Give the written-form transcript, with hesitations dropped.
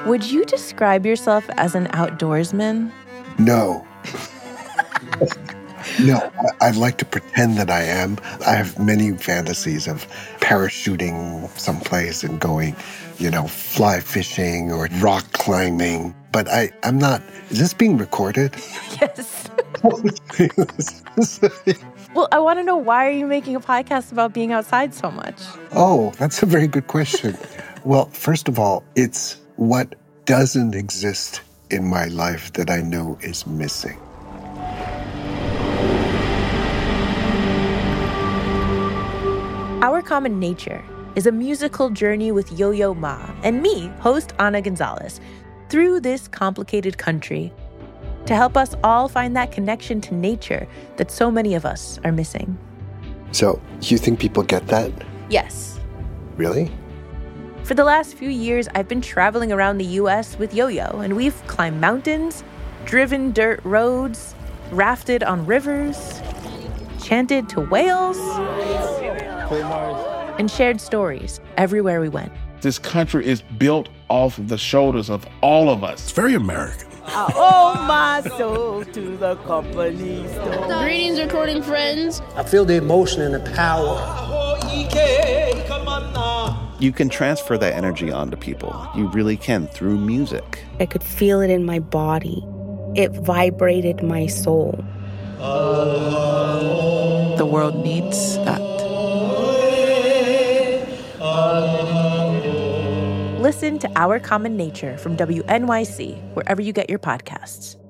Would you describe yourself as an outdoorsman? No. No, I'd like to pretend that I am. I have many fantasies of parachuting someplace and going, fly fishing or rock climbing. But I'm not. Is this being recorded? Yes. Well, I want to know, why are you making a podcast about being outside so much? Oh, that's a very good question. Well, first of all, it's what doesn't exist in my life that I know is missing. Our Common Nature is a musical journey with Yo-Yo Ma and me, host Ana Gonzalez, through this complicated country to help us all find that connection to nature that so many of us are missing. So, you think people get that? Yes. Really? For the last few years, I've been traveling around the U.S. with Yo-Yo, and we've climbed mountains, driven dirt roads, rafted on rivers, chanted to whales, and shared stories everywhere we went. This country is built off the shoulders of all of us. It's very American. I owe my soul to the company store. Greetings, recording friends. I feel the emotion and the power. You can transfer that energy onto people. You really can, through music. I could feel it in my body. It vibrated my soul. The world needs that. Listen to Our Common Nature from WNYC, wherever you get your podcasts.